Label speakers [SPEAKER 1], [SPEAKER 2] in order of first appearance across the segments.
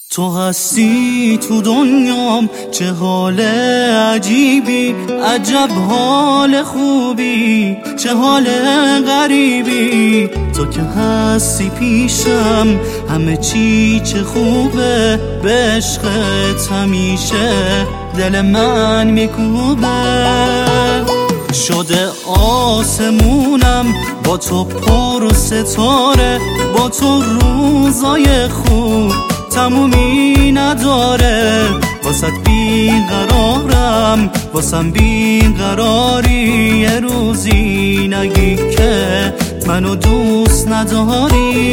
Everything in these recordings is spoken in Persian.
[SPEAKER 1] تو هستی تو دنیام، چه حال عجیبی، عجب حال خوبی، چه حال غریبی. تو که هستی پیشم، همه چی چه خوبه، به عشقت همیشه دل من میکوبه. شده آسمونم با تو پر و ستاره، با تو روزای خوب تمومی نداره. واسط بیقرارم، واسم بیقراری، یه روزی نگی که منو دوست نداری.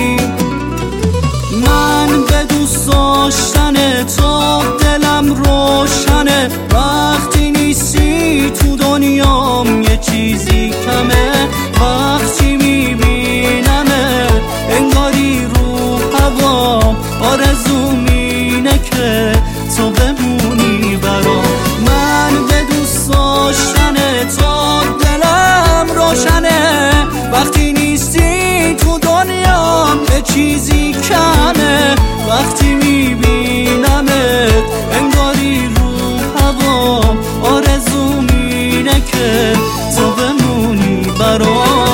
[SPEAKER 1] من به دوست داشتن تو دلم روشنه، وقتی نیستی تو دنیام یه چیزی کمه. وقتی میبینمه انگاری رو هوام، آرزوم اینه که تو بمونی برام. من به دوست داشتن تو دلم روشنه، وقتی نیستی تو دنیام یه چیزی کمه. وقتی میبینمت انگاری رو هوام، آرزوم اینه که تو بمونی برام.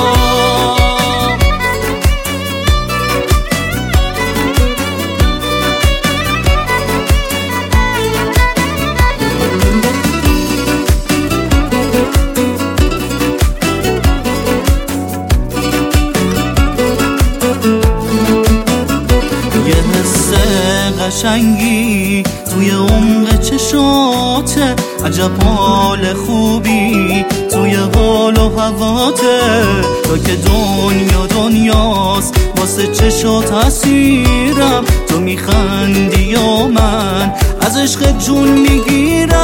[SPEAKER 1] قشنگی توی عمق چشاته، عجب حال خوبی توی حال و هواته. تو که دنیا دنیاست واسه چشات اسیرم، تو میخندی و من از عشق جون میگیرم.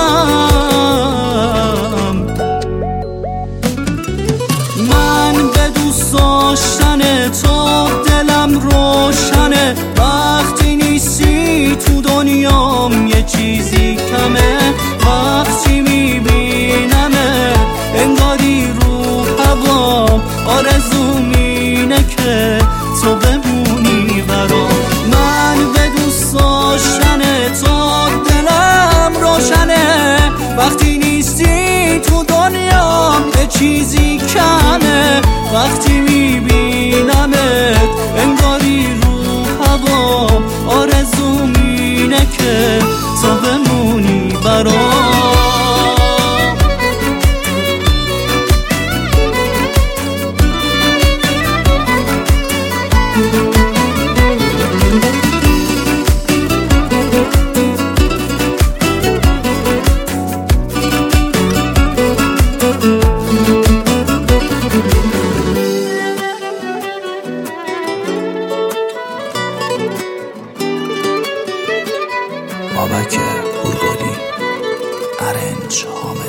[SPEAKER 1] من به دوست داشتن تو دلم روشنه، وقتی نیستی تو دنیام یه چیزی کمه. وقتی میبینمه انگاری رو هوام، آرزوم اینه که تو بمونی برام. من به دوست داشتن تو دلم روشنه، وقتی نیستی تو دنیام یه چیزی کمه. وقتی میبینمت انگاری رو هوام، آرزوم اینه که تو بمونی برام. بابک هورگالی، ارنج حامد.